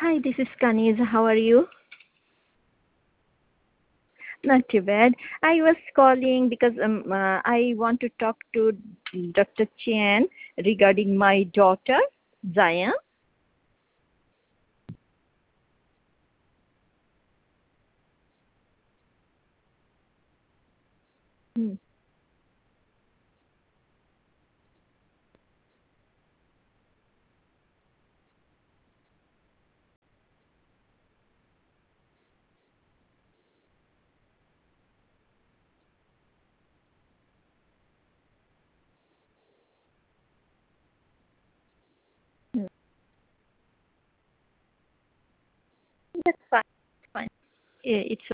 Hi, this is Kaniz. How are you? Not too bad. I was calling because I want to talk to Dr. Chen regarding my daughter, Zaya. Hmm. Hmm. That's fine. Fine. It's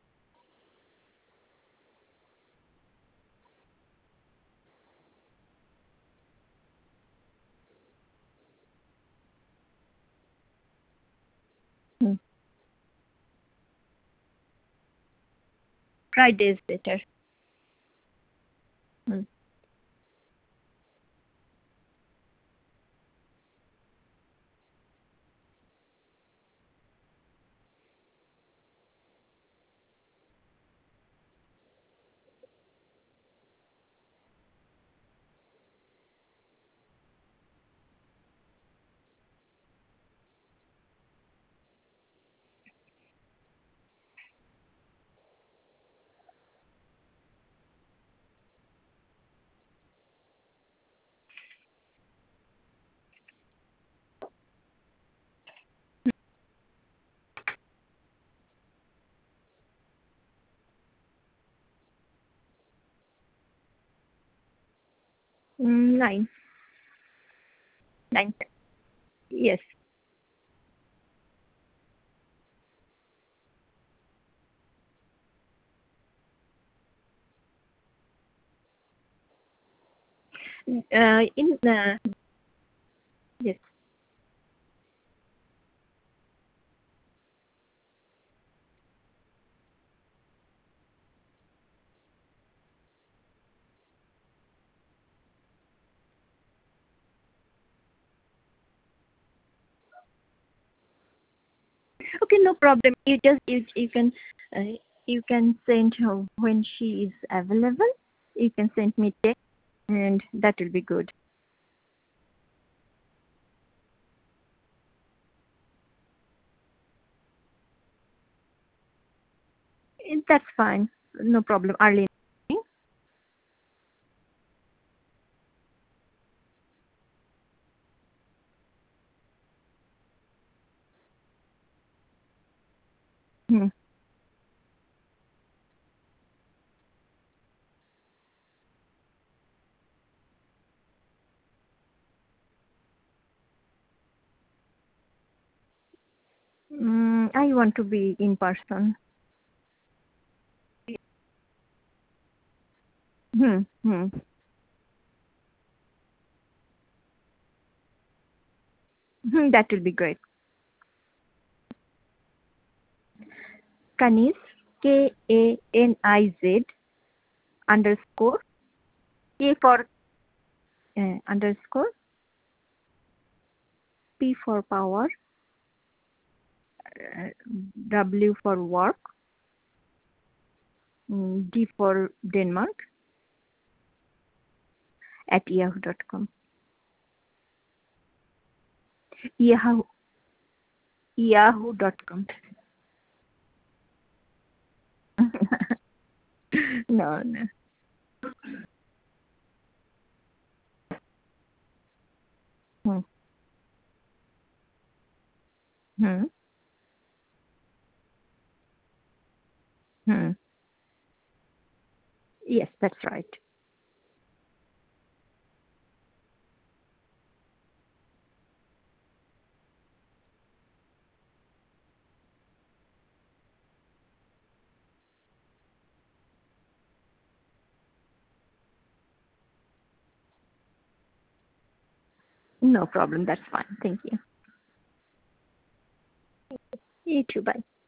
hmm. Friday is better. Hmm. Nine. Nine. Yes. In yes. Okay, no problem. Uh, you can send her when she is available. You can send me text, and that will be good. That's fine. No problem. Early. Hmm. I want to be in person. Hmm. Hmm. That will be great. Kaniz, Kaniz underscore K for underscore P for power, uh, W for work, D for Denmark at yahoo.com. Yahoo yahoo.com. No, no. Hmm. Hmm. Hmm. Yes, that's right. No problem. That's fine. Thank you. You too. Bye.